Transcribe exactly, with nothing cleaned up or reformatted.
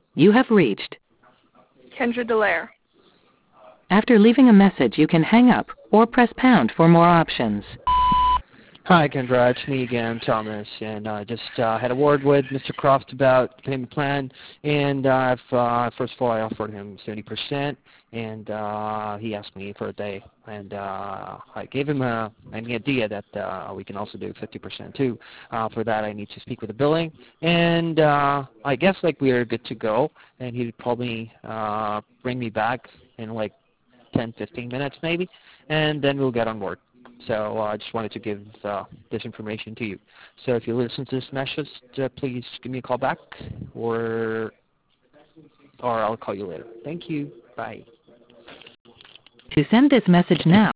You have reached. Kendra Delaire. After leaving a message, you can hang up or press pound for more options. Hi, Kendra. It's me again, Thomas, and I uh, just uh, had a word with Mister Croft about the payment plan, and uh, I've, uh, first of all, I offered him seventy percent, and uh, he asked me for a day, and uh, I gave him a, an idea that uh, we can also do fifty percent too. Uh, for that, I need to speak with the billing, and uh, I guess like we are good to go, and he'd probably uh, bring me back in like ten, fifteen minutes maybe, and then we'll get on board. So uh, I just wanted to give uh, this information to you. So if you listen to this message, uh, please give me a call back, or or I'll call you later. Thank you. Bye. To send this message now,